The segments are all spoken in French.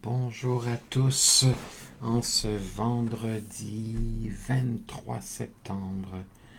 Bonjour à tous, en ce vendredi 23 septembre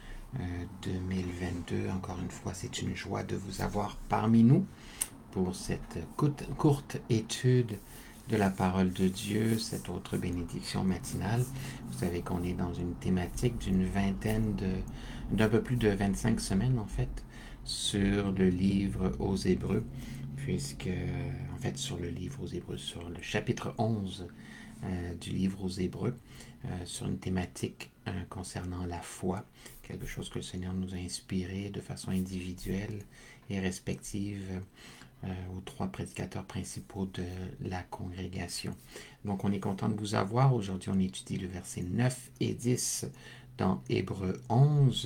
2022. Encore une fois, c'est une joie de vous avoir parmi nous pour cette courte étude de la parole de Dieu, cette autre bénédiction matinale. Vous savez qu'on est dans une thématique d'un peu plus de 25 semaines en fait, sur le livre aux Hébreux, en fait, sur le livre aux Hébreux, sur le chapitre 11 du livre aux Hébreux, sur une thématique concernant la foi, quelque chose que le Seigneur nous a inspiré de façon individuelle et respective aux trois prédicateurs principaux de la congrégation. Donc, on est content de vous avoir. Aujourd'hui, on étudie le verset 9 et 10 dans Hébreux 11.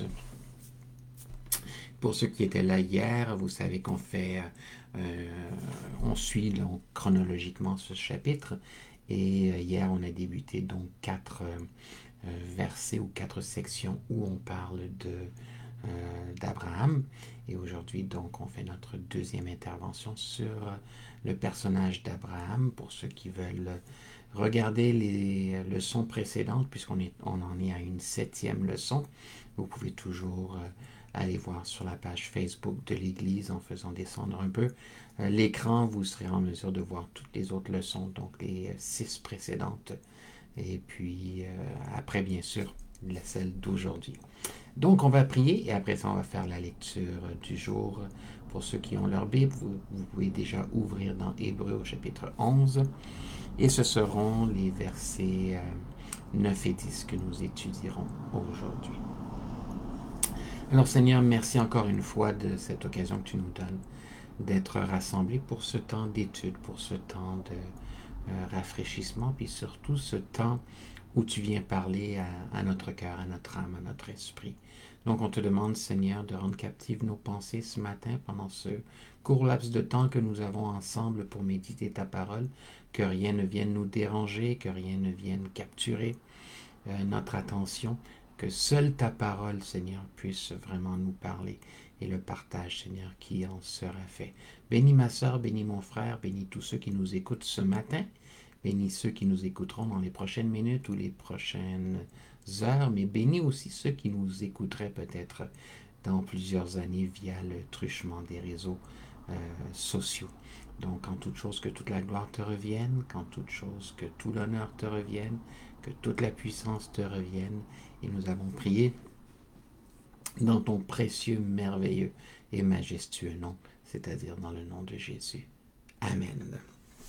Pour ceux qui étaient là hier, vous savez on suit donc, chronologiquement ce chapitre. Et hier, on a débuté donc 4 versets ou 4 sections où on parle d'Abraham. Et aujourd'hui, donc, on fait notre deuxième intervention sur le personnage d'Abraham. Pour ceux qui veulent regarder les leçons précédentes, on en est à une 7e leçon, vous pouvez toujours aller voir sur la page Facebook de l'Église en faisant descendre un peu l'écran. Vous serez en mesure de voir toutes les autres leçons, donc les 6 précédentes. Et puis après, bien sûr, celle d'aujourd'hui. Donc, on va prier et après ça, on va faire la lecture du jour. Pour ceux qui ont leur Bible, vous pouvez déjà ouvrir dans Hébreux au chapitre 11. Et ce seront les versets 9 et 10 que nous étudierons aujourd'hui. Alors Seigneur, merci encore une fois de cette occasion que tu nous donnes d'être rassemblés pour ce temps d'étude, pour ce temps de rafraîchissement, puis surtout ce temps où tu viens parler à notre cœur, à notre âme, à notre esprit. Donc on te demande, Seigneur, de rendre captives nos pensées ce matin pendant ce court laps de temps que nous avons ensemble pour méditer ta parole, que rien ne vienne nous déranger, que rien ne vienne capturer notre attention, que seule ta parole, Seigneur, puisse vraiment nous parler et le partage, Seigneur, qui en sera fait. Bénis ma sœur, bénis mon frère, bénis tous ceux qui nous écoutent ce matin, bénis ceux qui nous écouteront dans les prochaines minutes ou les prochaines heures, mais bénis aussi ceux qui nous écouteraient peut-être dans plusieurs années via le truchement des réseaux sociaux. Donc, en toute chose, que toute la gloire te revienne, qu'en toute chose, que tout l'honneur te revienne, que toute la puissance te revienne. Et nous avons prié dans ton précieux, merveilleux et majestueux nom, c'est-à-dire dans le nom de Jésus. Amen.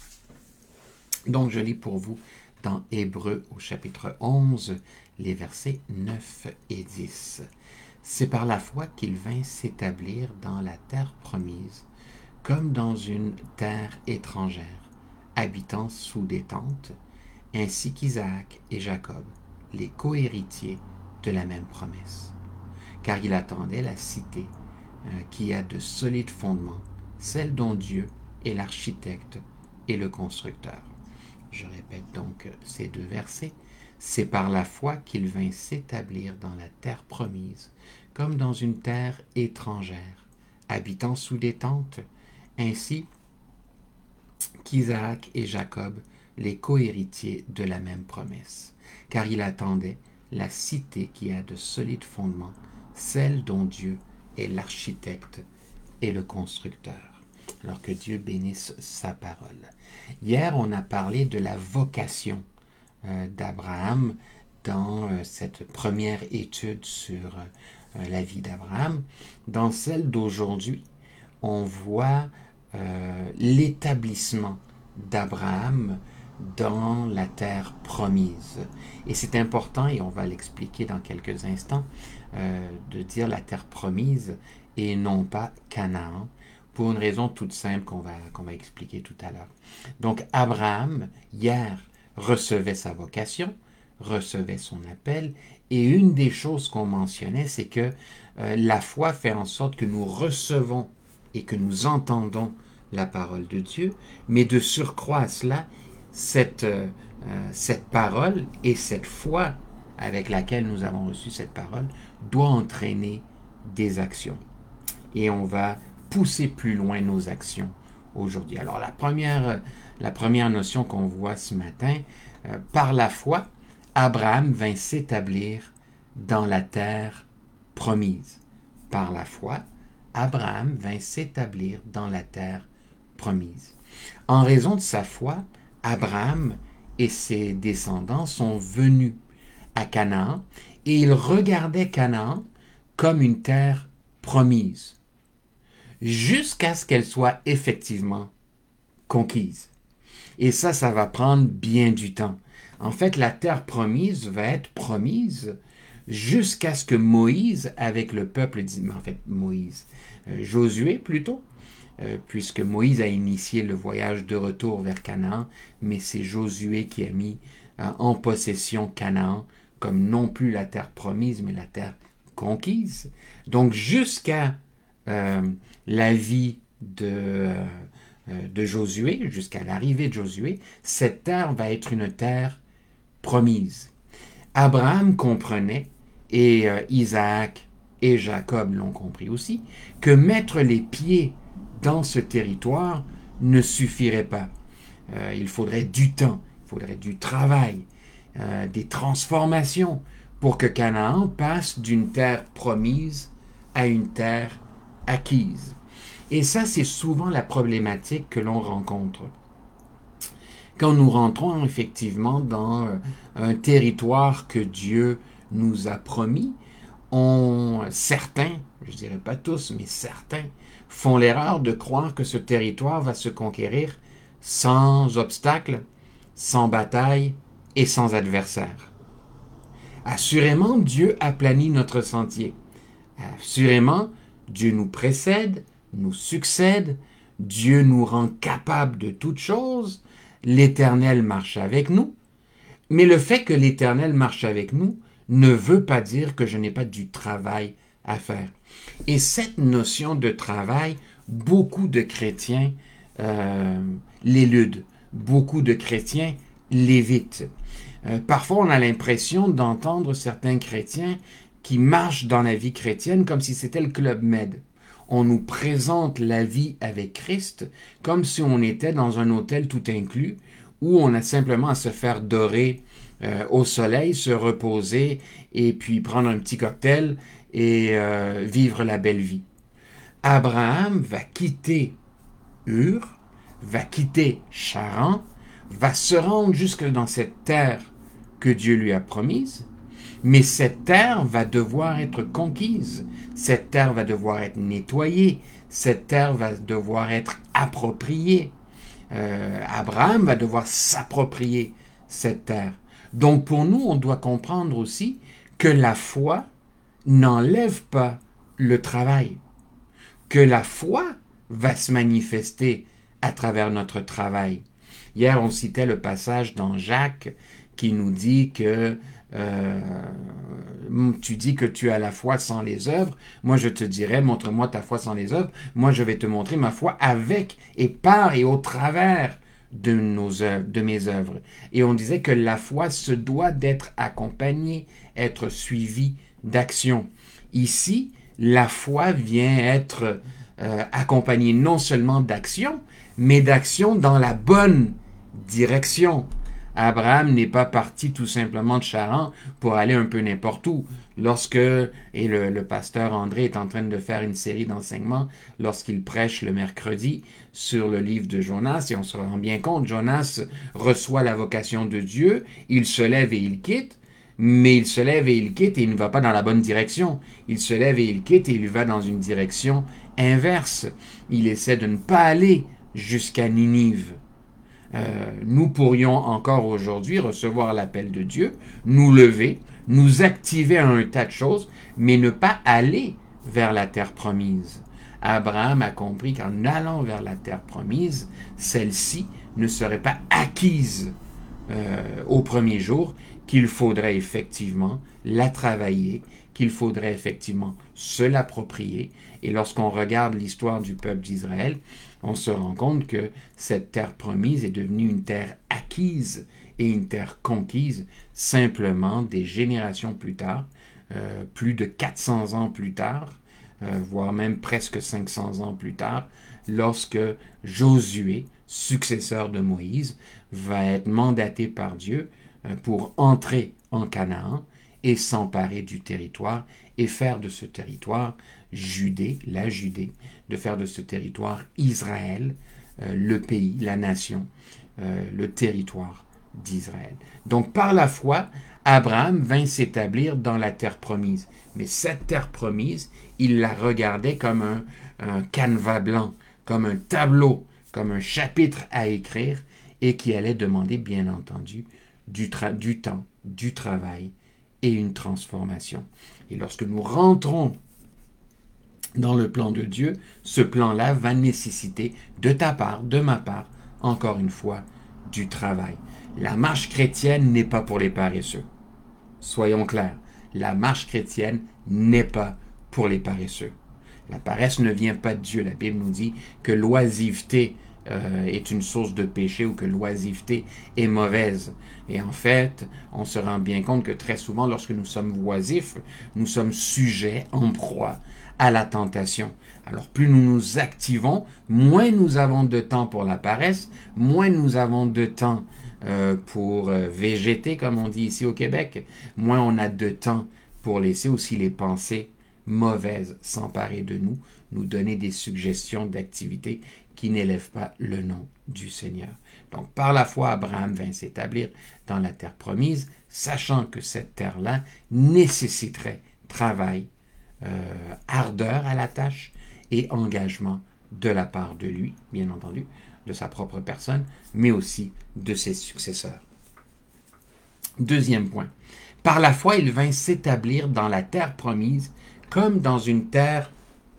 Donc, je lis pour vous dans Hébreux au chapitre 11, les versets 9 et 10. C'est par la foi qu'il vint s'établir dans la terre promise, comme dans une terre étrangère, habitant sous des tentes, ainsi qu'Isaac et Jacob, les cohéritiers de la même promesse. Car il attendait la cité qui a de solides fondements, celle dont Dieu est l'architecte et le constructeur. Je répète donc ces 2 versets. C'est par la foi qu'il vint s'établir dans la terre promise, comme dans une terre étrangère, habitant sous des tentes, ainsi qu'Isaac et Jacob, les cohéritiers de la même promesse, car il attendait la cité qui a de solides fondements, celle dont Dieu est l'architecte et le constructeur. Alors que Dieu bénisse sa parole. Hier, on a parlé de la vocation d'Abraham dans cette première étude sur la vie d'Abraham. Dans celle d'aujourd'hui, on voit l'établissement d'Abraham dans la terre promise. Et c'est important, et on va l'expliquer dans quelques instants, de dire la terre promise et non pas Canaan, pour une raison toute simple qu'on va expliquer tout à l'heure. Donc Abraham, hier, recevait sa vocation, recevait son appel, et une des choses qu'on mentionnait, c'est que la foi fait en sorte que nous recevons et que nous entendons la parole de Dieu, mais de surcroît à cela, cette parole et cette foi avec laquelle nous avons reçu cette parole doit entraîner des actions. Et on va pousser plus loin nos actions aujourd'hui. Alors la première la première notion qu'on voit ce matin, par la foi, Abraham vint s'établir dans la terre promise. Par la foi, Abraham vint s'établir dans la terre promise. En raison de sa foi, Abraham et ses descendants sont venus à Canaan et ils regardaient Canaan comme une terre promise, jusqu'à ce qu'elle soit effectivement conquise. Et ça va prendre bien du temps. En fait, la terre promise va être promise jusqu'à ce que Moïse, avec le peuple, en fait Moïse, Josué plutôt, puisque Moïse a initié le voyage de retour vers Canaan, mais c'est Josué qui a mis en possession Canaan, comme non plus la terre promise, mais la terre conquise. Donc jusqu'à euh, la vie de Josué, jusqu'à l'arrivée de Josué, cette terre va être une terre promise. Abraham comprenait, et Isaac et Jacob l'ont compris aussi, que mettre les pieds dans ce territoire ne suffirait pas. Il faudrait du temps, il faudrait du travail, des transformations pour que Canaan passe d'une terre promise à une terre acquise. Et ça, c'est souvent la problématique que l'on rencontre. Quand nous rentrons effectivement dans un territoire que Dieu nous a promis, certains, je dirais pas tous, mais certains, font l'erreur de croire que ce territoire va se conquérir sans obstacle, sans bataille et sans adversaire. Assurément, Dieu aplanit notre sentier. Assurément, Dieu nous précède, nous succède, Dieu nous rend capables de toutes choses, l'Éternel marche avec nous, mais le fait que l'Éternel marche avec nous ne veut pas dire que je n'ai pas du travail à faire. Et cette notion de travail, beaucoup de chrétiens l'éludent, beaucoup de chrétiens l'évitent. Parfois, on a l'impression d'entendre certains chrétiens qui marchent dans la vie chrétienne comme si c'était le Club Med. On nous présente la vie avec Christ comme si on était dans un hôtel tout inclus où on a simplement à se faire dorer au soleil, se reposer et puis prendre un petit cocktail et vivre la belle vie. Abraham va quitter Ur, va quitter Charan, va se rendre jusque dans cette terre que Dieu lui a promise, mais cette terre va devoir être conquise, cette terre va devoir être nettoyée, cette terre va devoir être appropriée. Abraham va devoir s'approprier cette terre. Donc pour nous, on doit comprendre aussi que la foi n'enlève pas le travail, que la foi va se manifester à travers notre travail. Hier, on citait le passage dans Jacques qui nous dit que tu dis que tu as la foi sans les œuvres. Moi, je te dirais, montre-moi ta foi sans les œuvres. Moi, je vais te montrer ma foi avec et par et au travers de nos œuvres, de mes œuvres. Et on disait que la foi se doit d'être accompagnée, être suivie d'action. Ici, la foi vient être accompagnée non seulement d'action, mais d'action dans la bonne direction. Abraham n'est pas parti tout simplement de Charan pour aller un peu n'importe où. Lorsque, et le pasteur André est en train de faire une série d'enseignements lorsqu'il prêche le mercredi sur le livre de Jonas, et on se rend bien compte, Jonas reçoit la vocation de Dieu, il se lève et il quitte, mais il se lève et il quitte et il ne va pas dans la bonne direction. Il se lève et il quitte et il va dans une direction inverse. Il essaie de ne pas aller jusqu'à Ninive. Nous pourrions encore aujourd'hui recevoir l'appel de Dieu, nous lever, nous activer à un tas de choses, mais ne pas aller vers la terre promise. Abraham a compris qu'en allant vers la terre promise, celle-ci ne serait pas acquise au premier jour, qu'il faudrait effectivement la travailler, qu'il faudrait effectivement se l'approprier. Et lorsqu'on regarde l'histoire du peuple d'Israël, on se rend compte que cette terre promise est devenue une terre acquise et une terre conquise simplement des générations plus tard, plus de 400 ans plus tard, voire même presque 500 ans plus tard, lorsque Josué successeur de Moïse, va être mandaté par Dieu pour entrer en Canaan et s'emparer du territoire et faire de ce territoire la Judée, de faire de ce territoire Israël, le pays, la nation, le territoire d'Israël. Donc par la foi, Abraham vint s'établir dans la terre promise. Mais cette terre promise, il la regardait comme un canevas blanc, comme un tableau, comme un chapitre à écrire et qui allait demander, bien entendu, du temps, du travail et une transformation. Et lorsque nous rentrons dans le plan de Dieu, ce plan-là va nécessiter de ta part, de ma part, encore une fois, du travail. La marche chrétienne n'est pas pour les paresseux. Soyons clairs, la marche chrétienne n'est pas pour les paresseux. La paresse ne vient pas de Dieu. La Bible nous dit que l'oisiveté est une source de péché ou que l'oisiveté est mauvaise. Et en fait, on se rend bien compte que très souvent, lorsque nous sommes oisifs, nous sommes sujets, en proie à la tentation. Alors plus nous nous activons, moins nous avons de temps pour la paresse, moins nous avons de temps pour végéter, comme on dit ici au Québec, moins on a de temps pour laisser aussi les pensées mauvaises s'emparer de nous, nous donner des suggestions d'activités qui n'élèvent pas le nom du Seigneur. Donc par la foi, Abraham vint s'établir dans la terre promise, sachant que cette terre-là nécessiterait travail, ardeur à la tâche et engagement de la part de lui, bien entendu, de sa propre personne, mais aussi de ses successeurs. Deuxième point. Par la foi, il vint s'établir dans la terre promise comme dans une terre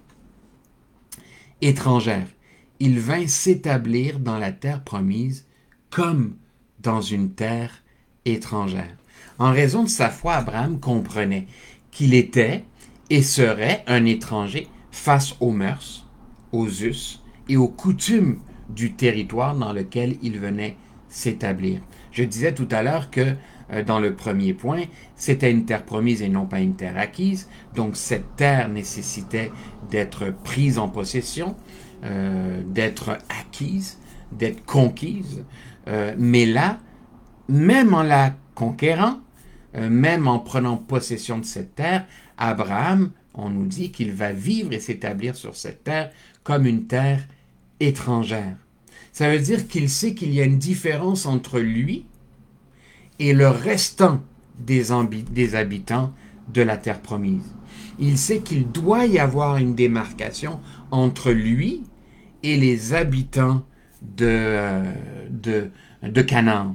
étrangère. Il vint s'établir dans la terre promise comme dans une terre étrangère. En raison de sa foi, Abraham comprenait qu'il était et serait un étranger face aux mœurs, aux us et aux coutumes du territoire dans lequel il venait s'établir. Je disais tout à l'heure que dans le premier point, c'était une terre promise et non pas une terre acquise. Donc cette terre nécessitait d'être prise en possession, d'être acquise, d'être conquise. Mais là, même en la conquérant, même en prenant possession de cette terre, Abraham, on nous dit qu'il va vivre et s'établir sur cette terre comme une terre étrangère. Ça veut dire qu'il sait qu'il y a une différence entre lui et le restant des habitants de la terre promise. Il sait qu'il doit y avoir une démarcation entre lui et les habitants de Canaan.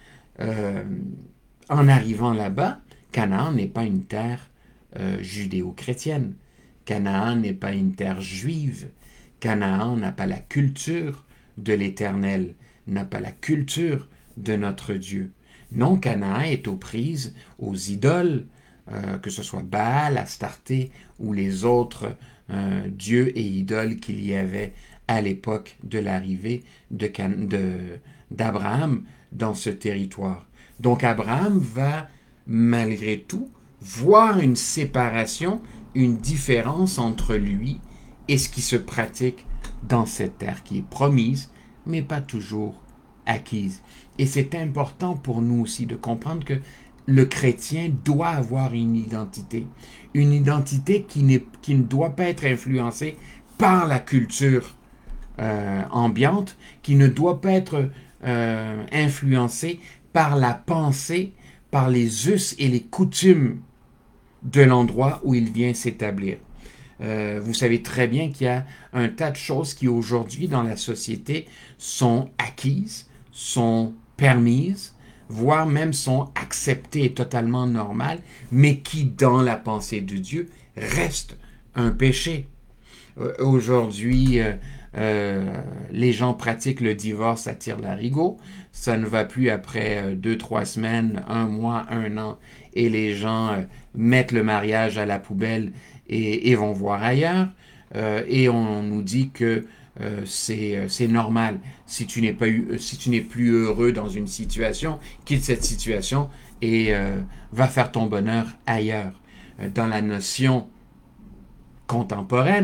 En arrivant là-bas, Canaan n'est pas une terre judéo-chrétienne. Canaan n'est pas une terre juive. Canaan n'a pas la culture de l'Éternel, n'a pas la culture de notre Dieu. Non, Canaan est aux prises aux idoles, que ce soit Baal, Astarté ou les autres dieux et idoles qu'il y avait à l'époque de l'arrivée d'Abraham dans ce territoire. Donc Abraham va, malgré tout, voir une séparation, une différence entre lui et ce qui se pratique dans cette terre qui est promise, mais pas toujours acquise. Et c'est important pour nous aussi de comprendre que le chrétien doit avoir une identité qui ne doit pas être influencée par la culture ambiante, qui ne doit pas être influencée par la pensée, par les us et les coutumes de l'endroit où il vient s'établir. Vous savez très bien qu'il y a un tas de choses qui aujourd'hui dans la société sont acquises, sont permises, voire même sont acceptées et totalement normales, mais qui dans la pensée de Dieu restent un péché. Aujourd'hui, les gens pratiquent le divorce à tire-larigot. Ça ne va plus après 2-3 semaines, 1 mois, 1 an, et les gens mettent le mariage à la poubelle et vont voir ailleurs. Et on nous dit que c'est normal. Si tu n'es plus heureux dans une situation, quitte cette situation et va faire ton bonheur ailleurs. Dans la notion contemporaine,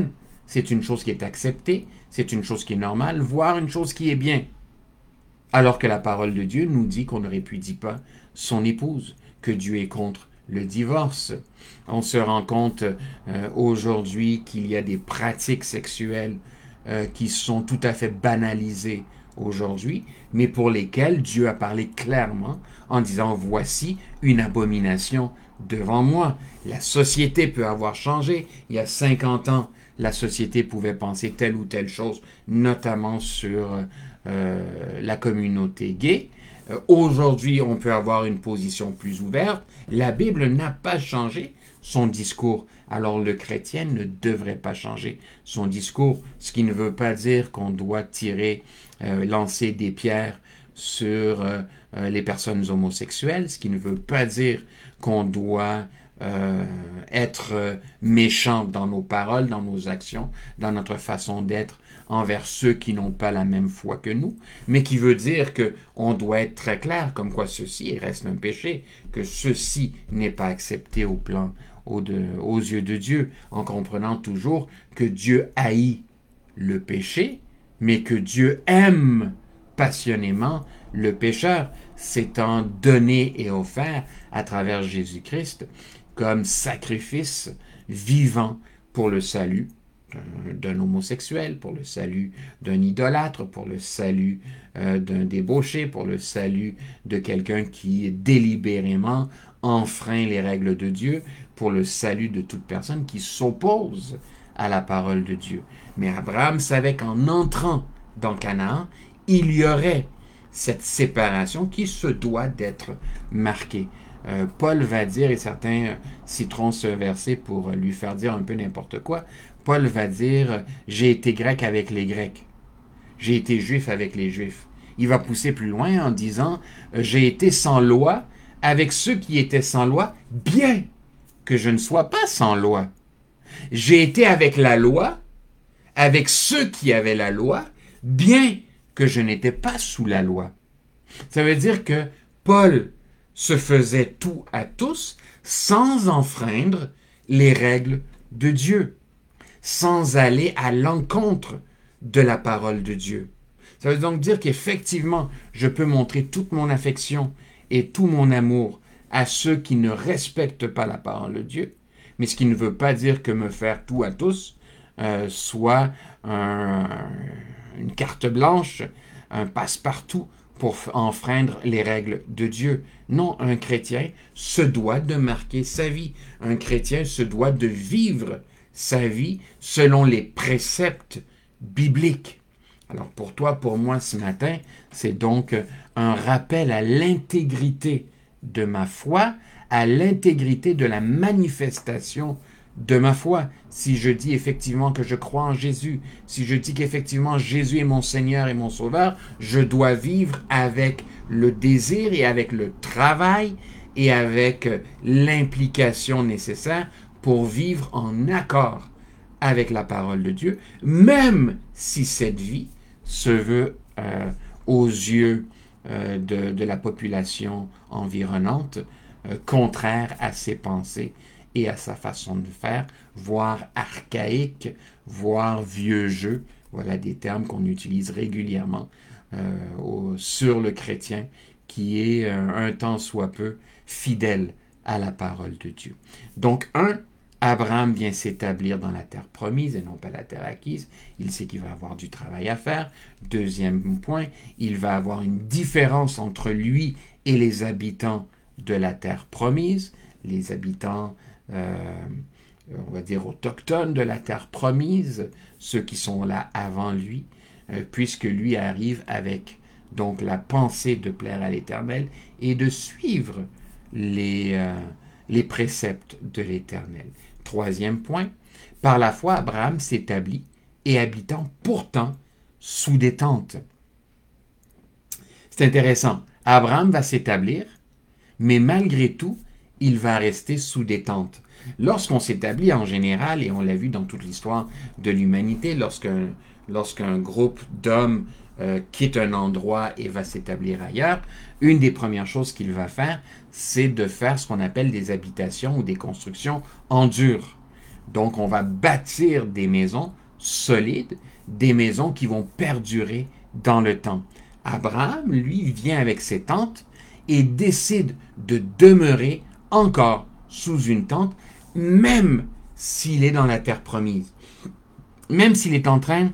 c'est une chose qui est acceptée, c'est une chose qui est normale, voire une chose qui est bien. Alors que la parole de Dieu nous dit qu'on ne répudie pas son épouse, que Dieu est contre le divorce. On se rend compte aujourd'hui qu'il y a des pratiques sexuelles qui sont tout à fait banalisées aujourd'hui, mais pour lesquelles Dieu a parlé clairement en disant voici une abomination devant moi. La société peut avoir changé. Il y a 50 ans, la société pouvait penser telle ou telle chose, notamment sur la communauté gay. Aujourd'hui, on peut avoir une position plus ouverte. La Bible n'a pas changé son discours. Alors le chrétien ne devrait pas changer son discours, ce qui ne veut pas dire qu'on doit lancer des pierres sur les personnes homosexuelles, ce qui ne veut pas dire qu'on doit être méchant dans nos paroles, dans nos actions, dans notre façon d'être envers ceux qui n'ont pas la même foi que nous, mais qui veut dire qu'on doit être très clair, comme quoi ceci reste un péché, que ceci n'est pas accepté aux yeux de Dieu, en comprenant toujours que Dieu haït le péché, mais que Dieu aime passionnément le pécheur, s'étant donné et offert à travers Jésus-Christ comme sacrifice vivant pour le salut d'un homosexuel, pour le salut d'un idolâtre, pour le salut d'un débauché, pour le salut de quelqu'un qui délibérément enfreint les règles de Dieu, pour le salut de toute personne qui s'oppose à la parole de Dieu. Mais Abraham savait qu'en entrant dans Canaan, il y aurait cette séparation qui se doit d'être marquée. Paul va dire, et certains citeront ce verset pour lui faire dire un peu n'importe quoi, Paul va dire « J'ai été grec avec les Grecs. J'ai été juif avec les Juifs. » Il va pousser plus loin en disant « J'ai été sans loi avec ceux qui étaient sans loi, bien que je ne sois pas sans loi. J'ai été avec la loi, avec ceux qui avaient la loi, bien que je n'étais pas sous la loi. » Ça veut dire que Paul se faisait tout à tous sans enfreindre les règles de Dieu, sans aller à l'encontre de la parole de Dieu. Ça veut donc dire qu'effectivement, je peux montrer toute mon affection et tout mon amour à ceux qui ne respectent pas la parole de Dieu, mais ce qui ne veut pas dire que me faire tout à tous soit une carte blanche, un passe-partout pour enfreindre les règles de Dieu. Non, un chrétien se doit de marquer sa vie. Un chrétien se doit de vivre sa vie selon les préceptes bibliques. Alors pour toi, pour moi ce matin, c'est donc un rappel à l'intégrité de ma foi, à l'intégrité de la manifestation de ma foi. Si je dis effectivement que je crois en Jésus, si je dis qu'effectivement Jésus est mon Seigneur et mon Sauveur, je dois vivre avec le désir et avec le travail et avec l'implication nécessaire pour vivre en accord avec la parole de Dieu, même si cette vie se veut aux yeux de la population environnante contraire à ses pensées et à sa façon de faire, voire archaïque, voire vieux jeu. Voilà des termes qu'on utilise régulièrement sur le chrétien qui est un tant soit peu fidèle à la parole de Dieu. Donc, Abraham vient s'établir dans la terre promise et non pas la terre acquise. Il sait qu'il va avoir du travail à faire. Deuxième point, il va avoir une différence entre lui et les habitants de la terre promise, les habitants, on va dire, autochtones de la terre promise, ceux qui sont là avant lui, puisque lui arrive avec donc la pensée de plaire à l'Éternel et de suivre les préceptes de l'Éternel. Troisième point, par la foi, Abraham s'établit et habitant pourtant sous des tentes. C'est intéressant. Abraham va s'établir, mais malgré tout, il va rester sous des tentes. Lorsqu'on s'établit en général, et on l'a vu dans toute l'histoire de l'humanité, lorsqu'un groupe d'hommes quitte un endroit et va s'établir ailleurs, une des premières choses qu'il va faire, c'est de faire ce qu'on appelle des habitations ou des constructions en dur. Donc, on va bâtir des maisons solides, des maisons qui vont perdurer dans le temps. Abraham, lui, vient avec ses tentes et décide de demeurer encore sous une tente, même s'il est dans la terre promise. Même s'il est en train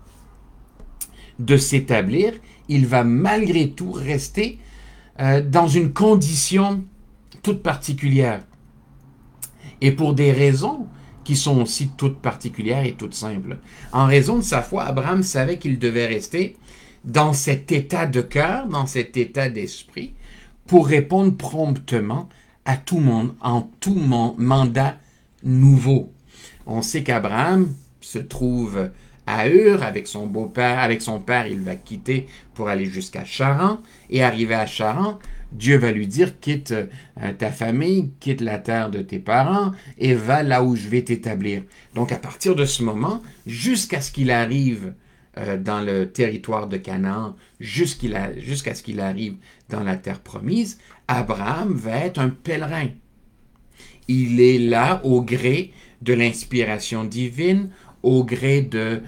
de s'établir, il va malgré tout rester dans une condition toute particulière. Et pour des raisons qui sont aussi toutes particulières et toutes simples. En raison de sa foi, Abraham savait qu'il devait rester dans cet état de cœur, dans cet état d'esprit, pour répondre promptement à tout mandat nouveau. On sait qu'Abraham se trouve à Ur avec son beau-père, avec son père, il va quitter pour aller jusqu'à Charan, et arrivé à Charan, Dieu va lui dire, quitte ta famille, quitte la terre de tes parents, et va là où je vais t'établir. Donc à partir de ce moment, jusqu'à ce qu'il arrive dans le territoire de Canaan, jusqu'à ce qu'il arrive dans la terre promise, Abraham va être un pèlerin. Il est là au gré de l'inspiration divine, au gré des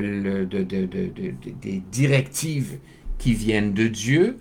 directives qui viennent de Dieu,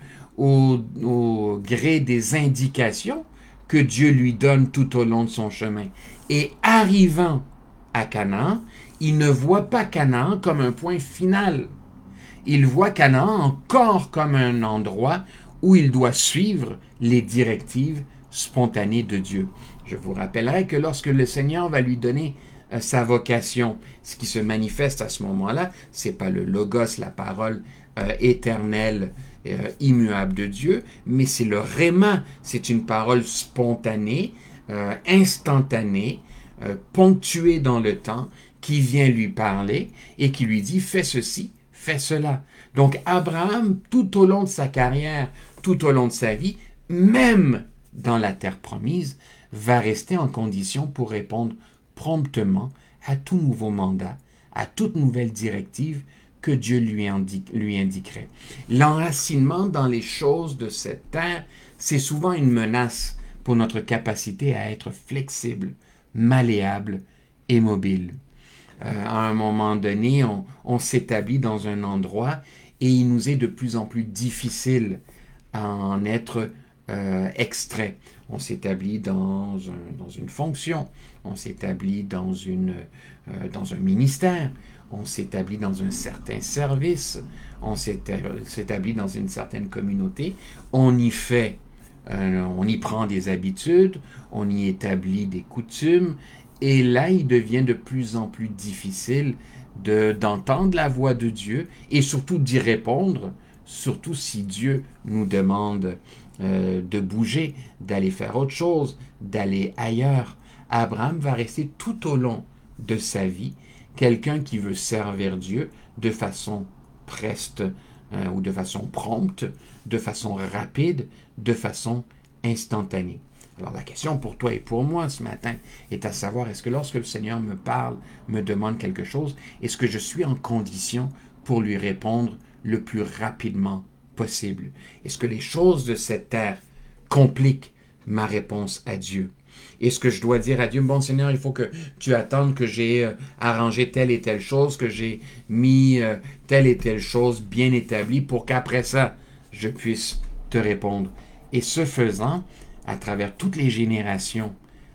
au gré des indications que Dieu lui donne tout au long de son chemin. Et arrivant à Canaan, il ne voit pas Canaan comme un point final. Il voit Canaan encore comme un endroit où il doit suivre les directives spontanées de Dieu. Je vous rappellerai que lorsque le Seigneur va lui donner sa vocation, ce qui se manifeste à ce moment-là, c'est pas le logos, la parole éternelle, immuable de Dieu, mais c'est le réma, c'est une parole spontanée, instantanée, ponctuée dans le temps, qui vient lui parler et qui lui dit « fais ceci, fais cela ». Donc Abraham, tout au long de sa carrière, tout au long de sa vie, même dans la terre promise, va rester en condition pour répondre promptement à tout nouveau mandat, à toute nouvelle directive que Dieu lui indiquerait. L'enracinement dans les choses de cette terre, c'est souvent une menace pour notre capacité à être flexible, malléable et mobile. À un moment donné, on s'établit dans un endroit et il nous est de plus en plus difficile à en être extrait. On s'établit dans une fonction, on s'établit dans un ministère, on s'établit dans un certain service, on s'établit dans une certaine communauté, on y prend des habitudes, on y établit des coutumes, et là, il devient de plus en plus difficile d'entendre la voix de Dieu et surtout d'y répondre, surtout si Dieu nous demande de bouger, d'aller faire autre chose, d'aller ailleurs. Abraham va rester tout au long de sa vie quelqu'un qui veut servir Dieu de façon preste ou de façon prompte, de façon rapide, de façon instantanée. Alors la question pour toi et pour moi ce matin est à savoir, est-ce que lorsque le Seigneur me parle, me demande quelque chose, est-ce que je suis en condition pour lui répondre le plus rapidement possible? Est-ce que les choses de cette terre compliquent ma réponse à Dieu? Est-ce que je dois dire à Dieu, bon Seigneur, il faut que tu attendes que j'ai arrangé telle et telle chose, que j'ai mis telle et telle chose bien établie pour qu'après ça, je puisse te répondre. Et ce faisant, à travers toutes les générations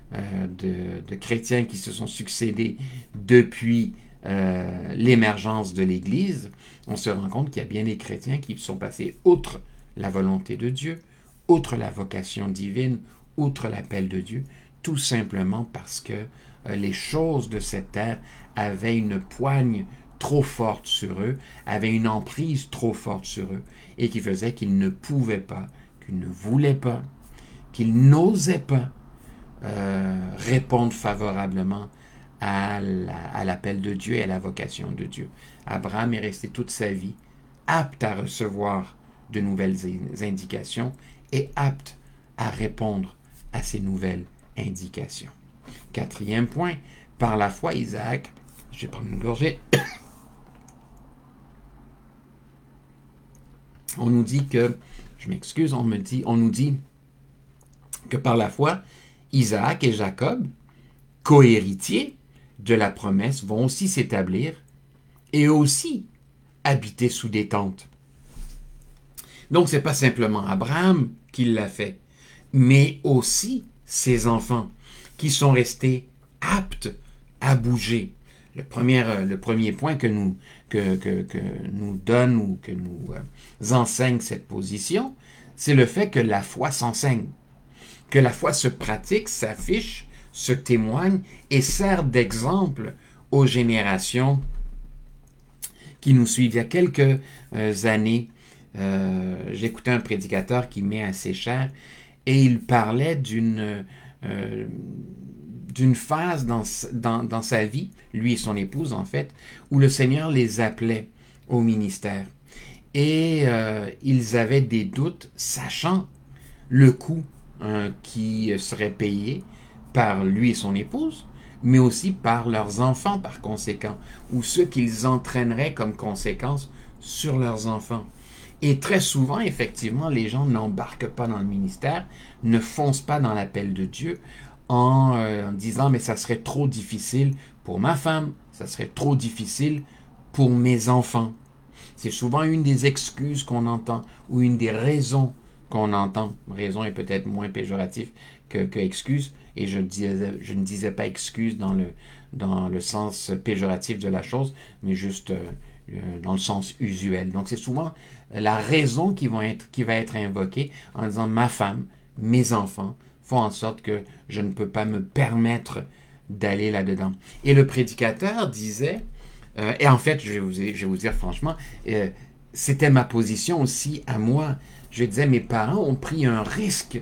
de chrétiens qui se sont succédés depuis l'émergence de l'Église, on se rend compte qu'il y a bien des chrétiens qui sont passés outre la volonté de Dieu, outre la vocation divine, outre l'appel de Dieu, tout simplement parce que les choses de cette terre avaient une poigne trop forte sur eux, avaient une emprise trop forte sur eux, et qui faisait qu'ils ne pouvaient pas, qu'ils ne voulaient pas, qu'ils n'osaient pas répondre favorablement à l'appel de Dieu et à la vocation de Dieu. Abraham est resté toute sa vie apte à recevoir de nouvelles indications et apte à répondre à ces nouvelles indications. Quatrième point, par la foi, Isaac, je vais prendre une gorgée, on nous dit que, je m'excuse, on nous dit que par la foi, Isaac et Jacob, cohéritiers de la promesse, vont aussi s'établir et aussi habiter sous des tentes. Donc, ce n'est pas simplement Abraham qui l'a fait, mais aussi ses enfants qui sont restés aptes à bouger. Le premier point que nous donne ou que nous enseigne cette position, c'est le fait que la foi s'enseigne, que la foi se pratique, s'affiche, se témoigne et sert d'exemple aux générations qui nous suivent. Il y a quelques années, j'écoutais un prédicateur qui m'est assez cher et il parlait d'une phase dans sa vie, lui et son épouse en fait, où le Seigneur les appelait au ministère. Et ils avaient des doutes, sachant le coût qui serait payé par lui et son épouse, mais aussi par leurs enfants par conséquent, ou ceux qu'ils entraîneraient comme conséquence sur leurs enfants. Et très souvent, effectivement, les gens n'embarquent pas dans le ministère, ne foncent pas dans l'appel de Dieu en disant « mais ça serait trop difficile pour ma femme, ça serait trop difficile pour mes enfants ». C'est souvent une des excuses qu'on entend ou une des raisons qu'on entend. Raison est peut-être moins péjoratif que excuse, et je ne disais pas excuse dans le sens péjoratif de la chose, mais juste dans le sens usuel. Donc c'est souvent la raison qui va être invoquée en disant ma femme, mes enfants font en sorte que je ne peux pas me permettre d'aller là-dedans. Et le prédicateur disait, et en fait, je vais vous dire franchement, c'était ma position aussi à moi. Je disais, mes parents ont pris un risque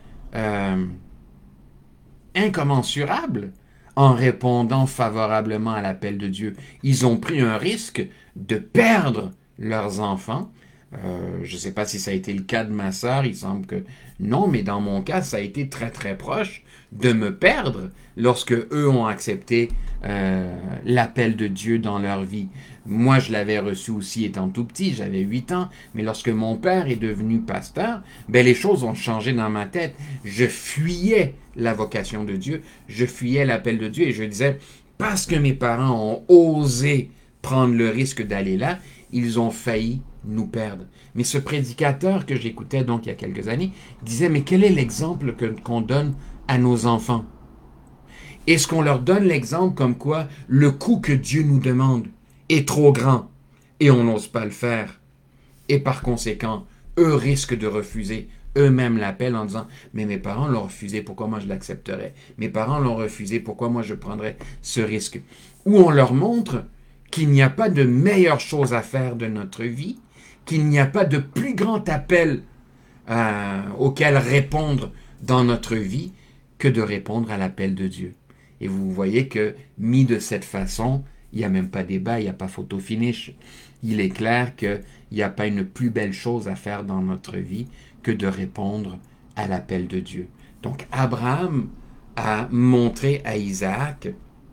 incommensurable en répondant favorablement à l'appel de Dieu. Ils ont pris un risque de perdre leurs enfants. Je ne sais pas si ça a été le cas de ma sœur, il semble que non, mais dans mon cas, ça a été très très proche de me perdre lorsque eux ont accepté l'appel de Dieu dans leur vie. Moi, je l'avais reçu aussi étant tout petit, j'avais 8 ans, mais lorsque mon père est devenu pasteur, ben les choses ont changé dans ma tête. Je fuyais la vocation de Dieu, je fuyais l'appel de Dieu et je disais, parce que mes parents ont osé prendre le risque d'aller là, ils ont failli nous perdre. Mais ce prédicateur que j'écoutais donc il y a quelques années disait, mais quel est l'exemple qu'on donne à nos enfants? Est-ce qu'on leur donne l'exemple comme quoi le coût que Dieu nous demande est trop grand et on n'ose pas le faire? Et par conséquent, eux risquent de refuser eux-mêmes l'appel en disant « Mais mes parents l'ont refusé, pourquoi moi je l'accepterais? Mes parents l'ont refusé, pourquoi moi je prendrais ce risque? » Ou on leur montre qu'il n'y a pas de meilleure chose à faire de notre vie, qu'il n'y a pas de plus grand appel auquel répondre dans notre vie que de répondre à l'appel de Dieu. Et vous voyez que, mis de cette façon, il n'y a même pas débat, il n'y a pas photo finish. Il est clair qu'il n'y a pas une plus belle chose à faire dans notre vie que de répondre à l'appel de Dieu. Donc Abraham a montré à Isaac,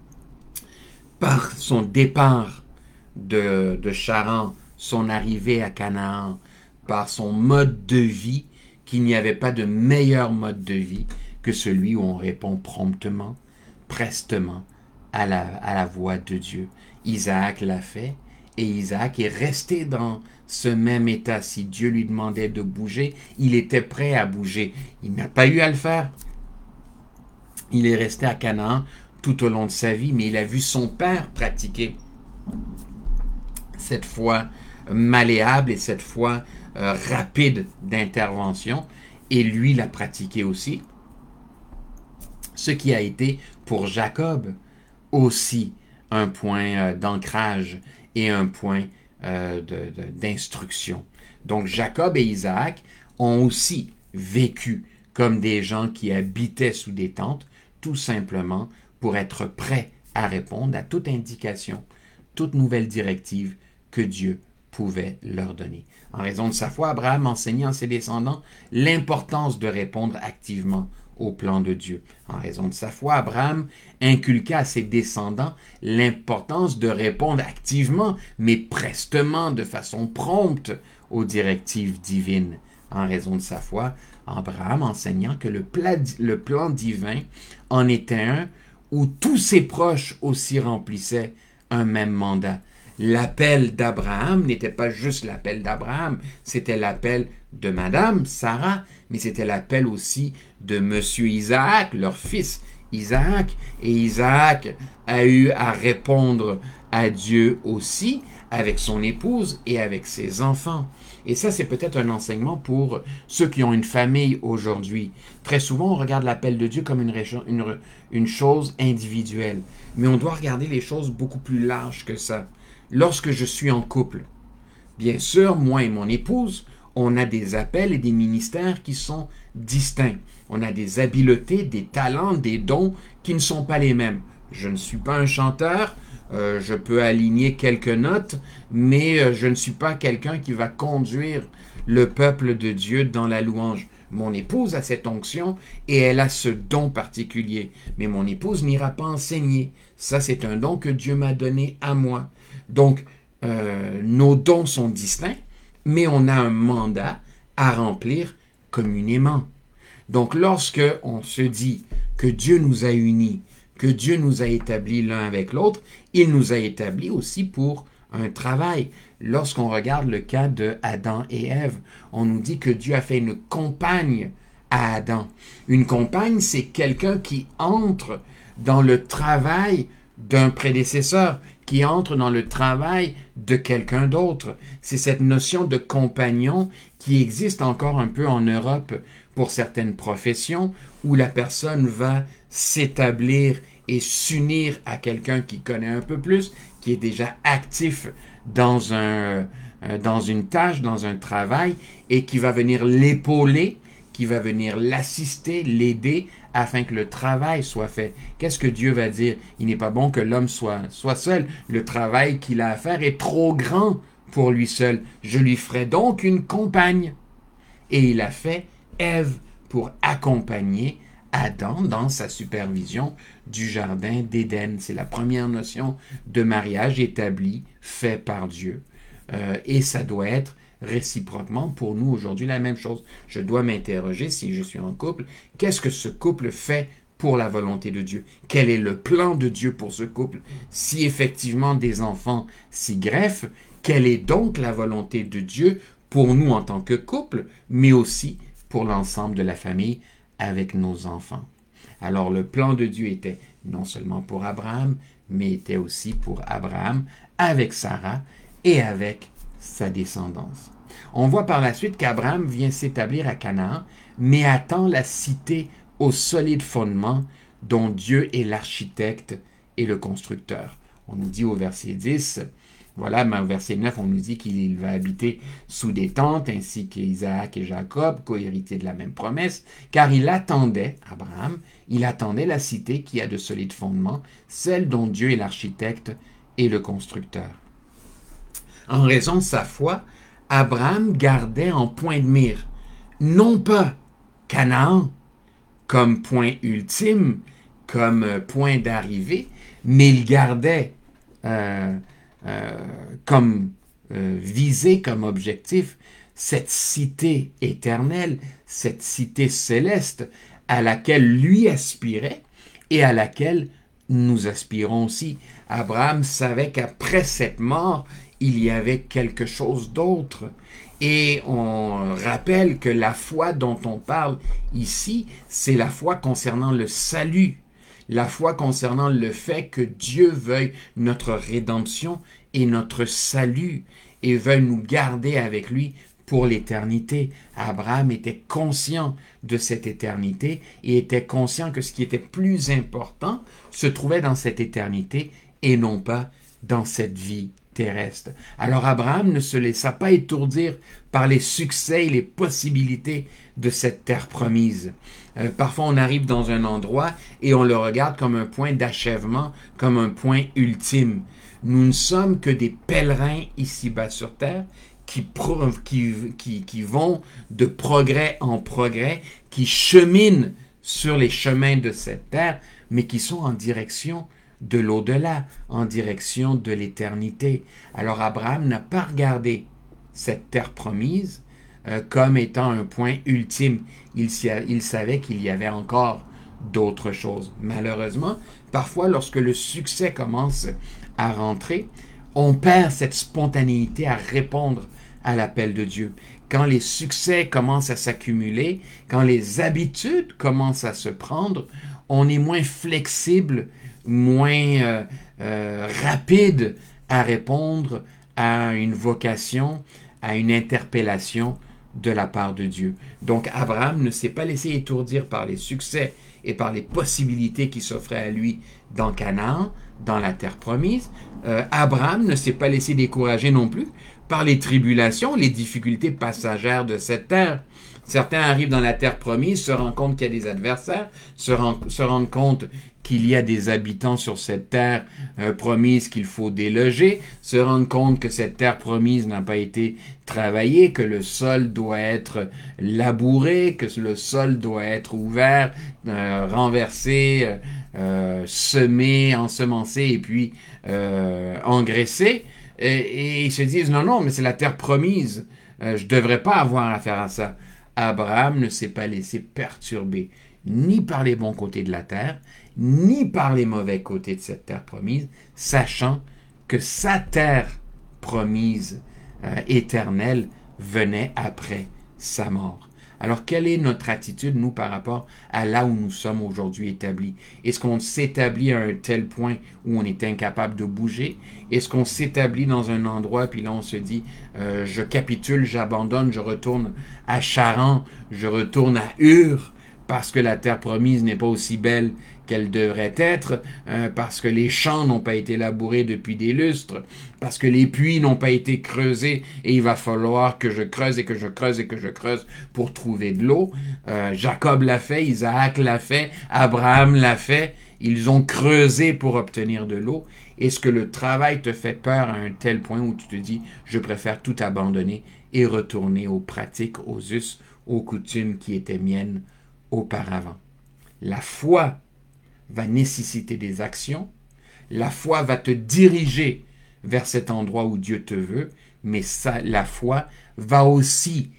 par son départ de Charan, son arrivée à Canaan, par son mode de vie, qu'il n'y avait pas de meilleur mode de vie que celui où on répond promptement, prestement à la voix de Dieu. Isaac l'a fait et Isaac est resté dans ce même état. Si Dieu lui demandait de bouger, il était prêt à bouger. Il n'a pas eu à le faire. Il est resté à Canaan tout au long de sa vie, mais il a vu son père pratiquer cette foi malléable et cette foi rapide d'intervention, et lui l'a pratiqué aussi. Ce qui a été pour Jacob aussi un point d'ancrage et un point d'instruction. Donc Jacob et Isaac ont aussi vécu comme des gens qui habitaient sous des tentes, tout simplement pour être prêts à répondre à toute indication, toute nouvelle directive que Dieu pouvait leur donner. En raison de sa foi, Abraham enseignait à ses descendants l'importance de répondre activement au plan de Dieu. En raison de sa foi, Abraham inculqua à ses descendants l'importance de répondre activement, mais prestement, de façon prompte, aux directives divines. En raison de sa foi, Abraham enseignant que le plan divin en était un où tous ses proches aussi remplissaient un même mandat. l'appel d'Abraham n'était pas juste l'appel d'Abraham, c'était l'appel de Madame Sarah, mais c'était l'appel aussi de Monsieur Isaac, leur fils Isaac. Et Isaac a eu à répondre à Dieu aussi, avec son épouse et avec ses enfants. Et ça, c'est peut-être un enseignement pour ceux qui ont une famille aujourd'hui. Très souvent, on regarde l'appel de Dieu comme une chose individuelle. Mais on doit regarder les choses beaucoup plus larges que ça. Lorsque je suis en couple, bien sûr, moi et mon épouse, on a des appels et des ministères qui sont distincts. On a des habiletés, des talents, des dons qui ne sont pas les mêmes. Je ne suis pas un chanteur, je peux aligner quelques notes, mais je ne suis pas quelqu'un qui va conduire le peuple de Dieu dans la louange. Mon épouse a cette onction et elle a ce don particulier. Mais mon épouse n'ira pas enseigner. Ça, c'est un don que Dieu m'a donné à moi. Donc, nos dons sont distincts, mais on a un mandat à remplir communément. Donc, lorsque on se dit que Dieu nous a unis, que Dieu nous a établis l'un avec l'autre, il nous a établis aussi pour un travail. Lorsqu'on regarde le cas de Adam et Ève, on nous dit que Dieu a fait une compagne à Adam. Une compagne, c'est quelqu'un qui entre dans le travail d'un prédécesseur, qui entre dans le travail de quelqu'un d'autre. C'est cette notion de compagnon qui existe encore un peu en Europe pour certaines professions, où la personne va s'établir et s'unir à quelqu'un qui connaît un peu plus, qui est déjà actif dans une tâche, dans un travail, et qui va venir l'épauler, qui va venir l'assister, l'aider, afin que le travail soit fait. Qu'est-ce que Dieu va dire? Il n'est pas bon que l'homme soit seul. Le travail qu'il a à faire est trop grand pour lui seul. Je lui ferai donc une compagne. Et il a fait Ève pour accompagner Adam dans sa supervision du jardin d'Éden. C'est la première notion de mariage établie, fait par Dieu. Et ça doit être réciproquement pour nous aujourd'hui la même chose. Je dois m'interroger si je suis en couple, qu'est-ce que ce couple fait pour la volonté de Dieu? Quel est le plan de Dieu pour ce couple? Si effectivement des enfants s'y greffent, quelle est donc la volonté de Dieu pour nous en tant que couple, mais aussi pour l'ensemble de la famille avec nos enfants? Alors le plan de Dieu était non seulement pour Abraham, mais était aussi pour Abraham avec Sarah et avec sa descendance. On voit par la suite qu'Abraham vient s'établir à Canaan, mais attend la cité au solide fondement dont Dieu est l'architecte et le constructeur. On nous dit au verset 10, voilà, mais au verset 9, on nous dit qu'il va habiter sous des tentes, ainsi qu'Isaac et Jacob, co-héritiers de la même promesse, car il attendait, Abraham, il attendait la cité qui a de solides fondements, celle dont Dieu est l'architecte et le constructeur. En raison de sa foi, Abraham gardait en point de mire, non pas Canaan comme point ultime, comme point d'arrivée, mais il gardait comme visée, comme objectif, cette cité éternelle, cette cité céleste à laquelle lui aspirait et à laquelle nous aspirons aussi. Abraham savait qu'après cette mort, il y avait quelque chose d'autre. Et on rappelle que la foi dont on parle ici, c'est la foi concernant le salut, la foi concernant le fait que Dieu veuille notre rédemption et notre salut et veuille nous garder avec lui pour l'éternité. Abraham était conscient de cette éternité et était conscient que ce qui était plus important se trouvait dans cette éternité et non pas dans cette vie terrestre. Alors Abraham ne se laissa pas étourdir par les succès et les possibilités de cette terre promise. Parfois on arrive dans un endroit et on le regarde comme un point d'achèvement, comme un point ultime. Nous ne sommes que des pèlerins ici-bas sur terre qui vont de progrès en progrès, qui cheminent sur les chemins de cette terre, mais qui sont en direction de l'au-delà, en direction de l'éternité. Alors Abraham n'a pas regardé cette terre promise comme étant un point ultime. Il savait qu'il y avait encore d'autres choses. Malheureusement, parfois lorsque le succès commence à rentrer, on perd cette spontanéité à répondre à l'appel de Dieu. Quand les succès commencent à s'accumuler, quand les habitudes commencent à se prendre, on est moins flexible, moins rapide à répondre à une vocation, à une interpellation de la part de Dieu. Donc Abraham ne s'est pas laissé étourdir par les succès et par les possibilités qui s'offraient à lui dans Canaan, dans la terre promise. Abraham ne s'est pas laissé décourager non plus par les tribulations, les difficultés passagères de cette terre. Certains arrivent dans la terre promise, se rendent compte qu'il y a des adversaires, se rendent compte qu'il y a des habitants sur cette terre promise qu'il faut déloger, se rendent compte que cette terre promise n'a pas été travaillée, que le sol doit être labouré, que le sol doit être ouvert, renversé, semé, ensemencé et puis engraissé. Et ils se disent, non, non, mais c'est la terre promise. Je ne devrais pas avoir affaire à ça. Abraham ne s'est pas laissé perturber ni par les bons côtés de la terre, ni par les mauvais côtés de cette terre promise, sachant que sa terre promise éternelle venait après sa mort. Alors, quelle est notre attitude, nous, par rapport à là où nous sommes aujourd'hui établis? Est-ce qu'on s'établit à un tel point où on est incapable de bouger? Est-ce qu'on s'établit dans un endroit, puis là, on se dit, je capitule, j'abandonne, je retourne à Charan, je retourne à Ur, parce que la terre promise n'est pas aussi belle qu'elle devrait être, parce que les champs n'ont pas été labourés depuis des lustres, parce que les puits n'ont pas été creusés, et il va falloir que je creuse et que je creuse et que je creuse pour trouver de l'eau. Jacob l'a fait, Isaac l'a fait, Abraham l'a fait, ils ont creusé pour obtenir de l'eau. Est-ce que le travail te fait peur à un tel point où tu te dis, je préfère tout abandonner et retourner aux pratiques, aux us, aux coutumes qui étaient miennes auparavant? La foi va nécessiter des actions. La foi va te diriger vers cet endroit où Dieu te veut, mais la foi va aussi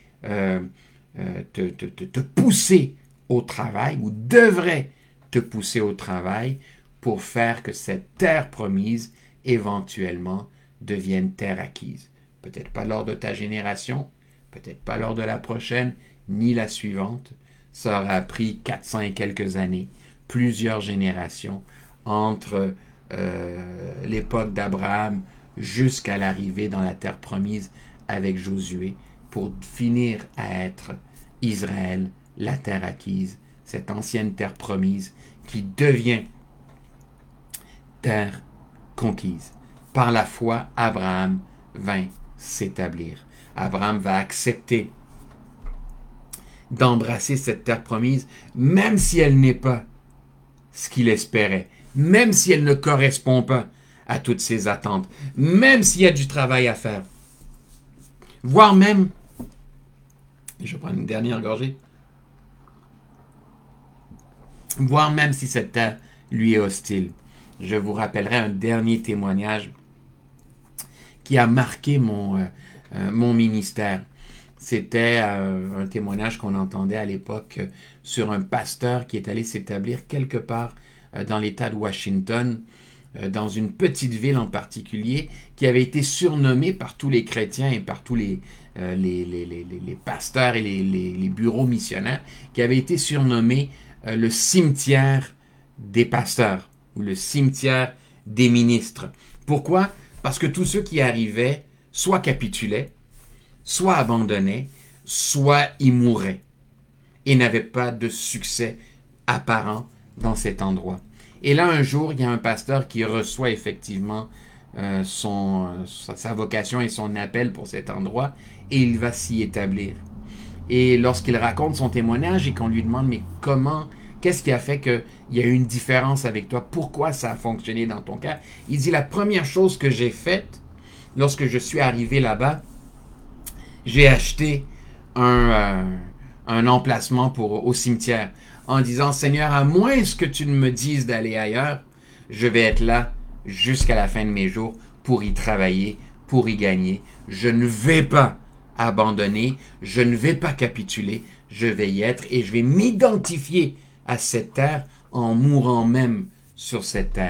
te pousser au travail, ou devrait te pousser au travail pour faire que cette terre promise éventuellement devienne terre acquise. Peut-être pas lors de ta génération, peut-être pas lors de la prochaine, ni la suivante. Ça aura pris 400 et quelques années, plusieurs générations, entre l'époque d'Abraham jusqu'à l'arrivée dans la terre promise avec Josué, pour finir à être Israël, la terre acquise, cette ancienne terre promise qui devient terre conquise. Par la foi, Abraham vint s'établir. Abraham va accepter d'embrasser cette terre promise, même si elle n'est pas ce qu'il espérait, même si elle ne correspond pas à toutes ses attentes, même s'il y a du travail à faire, voire même, je prends une dernière gorgée, voire même si cette terre lui est hostile. Je vous rappellerai un dernier témoignage qui a marqué mon ministère. C'était un témoignage qu'on entendait à l'époque sur un pasteur qui est allé s'établir quelque part dans l'État de Washington, dans une petite ville en particulier, qui avait été surnommée par tous les chrétiens et par tous les pasteurs et les bureaux missionnaires, qui avait été surnommé le cimetière des pasteurs ou le cimetière des ministres. Pourquoi? Parce que tous ceux qui arrivaient soit capitulaient, soit abandonnaient, soit y mouraient et n'avaient pas de succès apparent dans cet endroit. Et là, un jour, il y a un pasteur qui reçoit effectivement sa vocation et son appel pour cet endroit, et il va s'y établir. Et lorsqu'il raconte son témoignage et qu'on lui demande, mais comment, qu'est-ce qui a fait qu'il y a eu une différence avec toi? Pourquoi ça a fonctionné dans ton cas? Il dit, la première chose que j'ai faite lorsque je suis arrivé là-bas, j'ai acheté un emplacement au cimetière en disant, Seigneur, à moins que tu ne me dises d'aller ailleurs, je vais être là jusqu'à la fin de mes jours pour y travailler, pour y gagner. Je ne vais pas abandonner, je ne vais pas capituler, je vais y être et je vais m'identifier à cette terre en mourant même sur cette terre.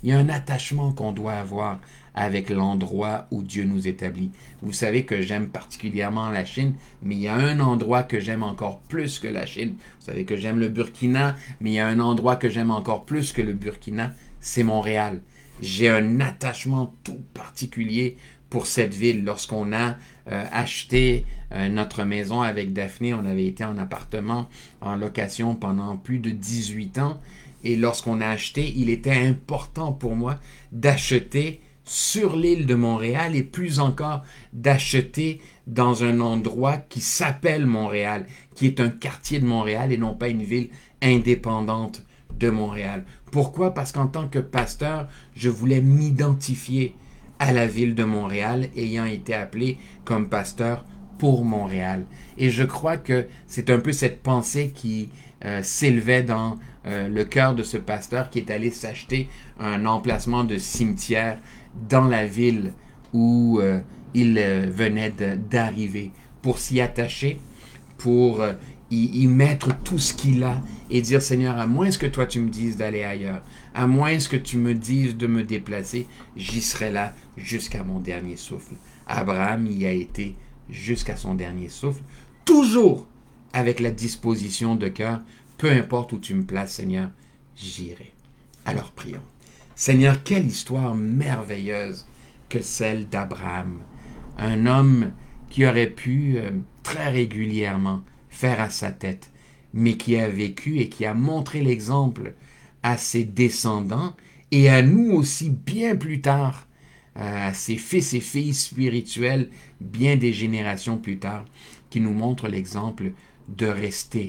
Il y a un attachement qu'on doit avoir avec l'endroit où Dieu nous établit. Vous savez que j'aime particulièrement la Chine, mais il y a un endroit que j'aime encore plus que la Chine. Vous savez que j'aime le Burkina, mais il y a un endroit que j'aime encore plus que le Burkina, c'est Montréal. J'ai un attachement tout particulier pour cette ville. Lorsqu'on a acheté notre maison avec Daphné, on avait été en appartement en location pendant plus de 18 ans. Et lorsqu'on a acheté, il était important pour moi d'acheter sur l'île de Montréal et plus encore d'acheter dans un endroit qui s'appelle Montréal, qui est un quartier de Montréal et non pas une ville indépendante de Montréal. Pourquoi? Parce qu'en tant que pasteur, je voulais m'identifier à la ville de Montréal, ayant été appelé comme pasteur pour Montréal. Et je crois que c'est un peu cette pensée qui s'élevait dans le cœur de ce pasteur qui est allé s'acheter un emplacement de cimetière dans la ville où il venait d'arriver pour s'y attacher, pour y mettre tout ce qu'il a et dire Seigneur, à moins que toi tu me dises d'aller ailleurs, à moins que tu me dises de me déplacer, j'y serai là jusqu'à mon dernier souffle. Abraham y a été jusqu'à son dernier souffle, toujours avec la disposition de cœur, peu importe où tu me places Seigneur, j'irai. Alors prions. Seigneur, quelle histoire merveilleuse que celle d'Abraham, un homme qui aurait pu très régulièrement faire à sa tête, mais qui a vécu et qui a montré l'exemple à ses descendants et à nous aussi bien plus tard, à ses fils et filles spirituels, bien des générations plus tard, qui nous montre l'exemple de rester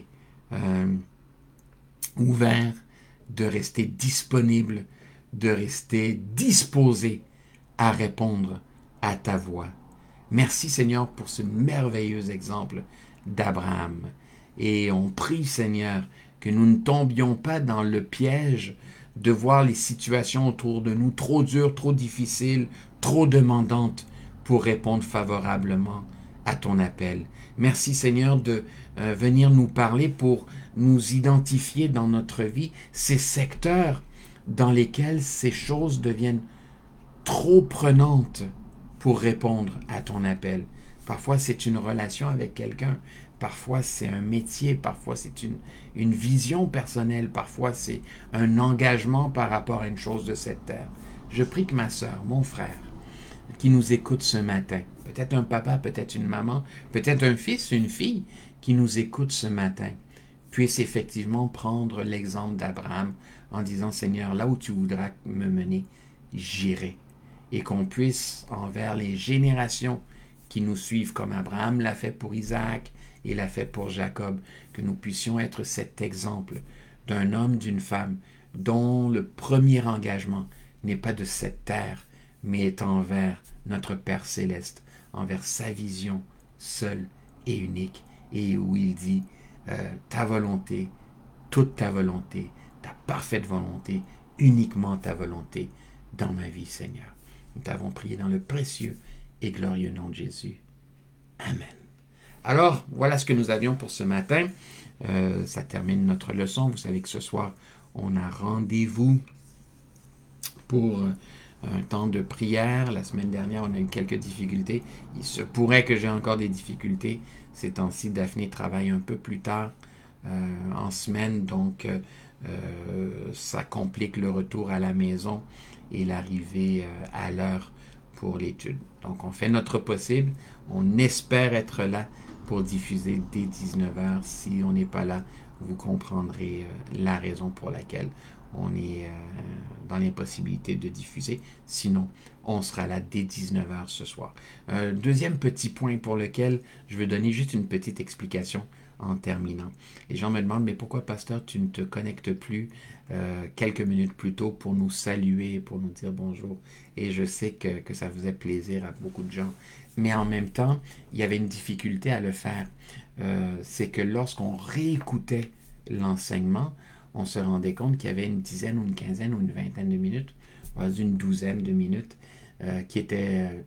ouvert, de rester disponible, de rester disposé à répondre à ta voix. Merci Seigneur pour ce merveilleux exemple d'Abraham. Et on prie Seigneur que nous ne tombions pas dans le piège de voir les situations autour de nous trop dures, trop difficiles, trop demandantes pour répondre favorablement à ton appel. Merci Seigneur de venir nous parler pour nous identifier dans notre vie ces secteurs dans lesquels ces choses deviennent trop prenantes pour répondre à ton appel. Parfois, c'est une relation avec quelqu'un. Parfois, c'est un métier. Parfois, c'est une vision personnelle. Parfois, c'est un engagement par rapport à une chose de cette terre. Je prie que ma sœur, mon frère, qui nous écoute ce matin, peut-être un papa, peut-être une maman, peut-être un fils, une fille, qui nous écoute ce matin, puisse effectivement prendre l'exemple d'Abraham en disant, Seigneur, là où tu voudras me mener, j'irai. Et qu'on puisse, envers les générations qui nous suivent, comme Abraham l'a fait pour Isaac et l'a fait pour Jacob, que nous puissions être cet exemple d'un homme, d'une femme, dont le premier engagement n'est pas de cette terre, mais est envers notre Père céleste, envers sa vision seule et unique, et où il dit, ta volonté, toute ta volonté, ta parfaite volonté, uniquement ta volonté dans ma vie, Seigneur. Nous t'avons prié dans le précieux et glorieux nom de Jésus. Amen. Alors, voilà ce que nous avions pour ce matin. Ça termine notre leçon. Vous savez que ce soir, on a rendez-vous pour un temps de prière. La semaine dernière, on a eu quelques difficultés. Il se pourrait que j'ai encore des difficultés. Ces temps-ci, Daphné travaille un peu plus tard en semaine, donc ça complique le retour à la maison et l'arrivée à l'heure pour l'étude. Donc, on fait notre possible. On espère être là pour diffuser dès 19h. Si on n'est pas là, vous comprendrez la raison pour laquelle on est dans l'impossibilité de diffuser. Sinon, on sera là dès 19h ce soir. Deuxième petit point pour lequel je veux donner juste une petite explication en terminant. Les gens me demandent, mais pourquoi, pasteur, tu ne te connectes plus quelques minutes plus tôt pour nous saluer, pour nous dire bonjour? Et je sais que ça faisait plaisir à beaucoup de gens. Mais en même temps, il y avait une difficulté à le faire. C'est que lorsqu'on réécoutait l'enseignement, on se rendait compte qu'il y avait une dizaine ou une quinzaine ou une vingtaine de minutes, une douzaine de minutes, qui étaient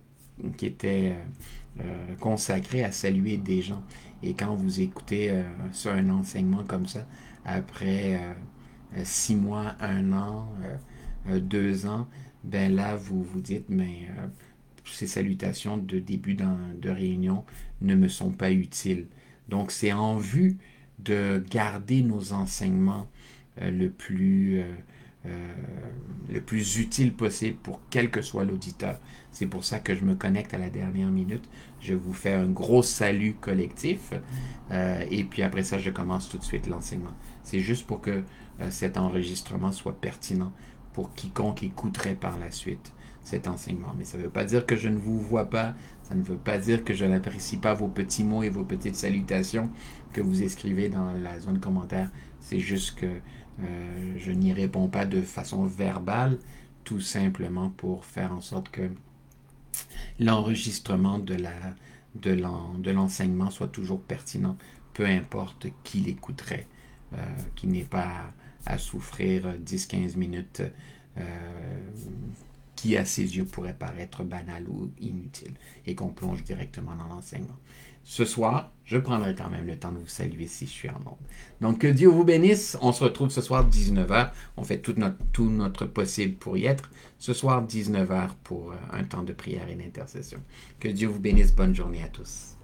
consacrées à saluer des gens. Et quand vous écoutez sur un enseignement comme ça, après 6 mois, 1 an, 2 ans, ben là, vous vous dites, mais ces salutations de début de réunion ne me sont pas utiles. Donc, c'est en vue de garder nos enseignements euh, le plus, euh, euh, le plus utile possible pour quel que soit l'auditeur. C'est pour ça que je me connecte à la dernière minute. Je vous fais un gros salut collectif et puis après ça, je commence tout de suite l'enseignement. C'est juste pour que cet enregistrement soit pertinent pour quiconque écouterait par la suite cet enseignement. Mais ça ne veut pas dire que je ne vous vois pas, ça ne veut pas dire que je n'apprécie pas vos petits mots et vos petites salutations que vous écrivez dans la zone commentaire. C'est juste que je n'y réponds pas de façon verbale, tout simplement pour faire en sorte que l'enregistrement de l'enseignement soit toujours pertinent, peu importe qui l'écouterait, qui n'est pas à souffrir 10-15 minutes euh, qui à ses yeux pourrait paraître banal ou inutile et qu'on plonge directement dans l'enseignement. Ce soir, je prendrai quand même le temps de vous saluer si je suis en onde. Donc, que Dieu vous bénisse. On se retrouve ce soir 19h. On fait tout notre possible pour y être. Ce soir 19h pour un temps de prière et d'intercession. Que Dieu vous bénisse. Bonne journée à tous.